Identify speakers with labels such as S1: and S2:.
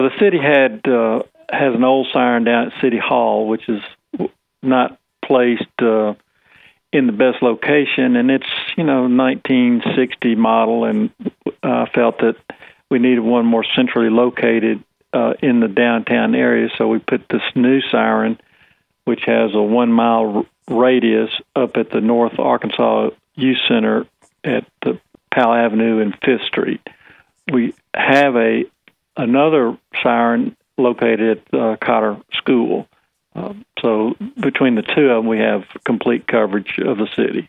S1: The city has an old siren down at City Hall, which is not placed in the best location, and it's 1960 model, and felt that we needed one more centrally located in the downtown area, so we put this new siren, which has a 1 mile radius up at the North Arkansas Youth Center at the Powell Avenue and 5th Street. We have another siren located at Cotter School. So between the two of them, we have complete coverage of the city.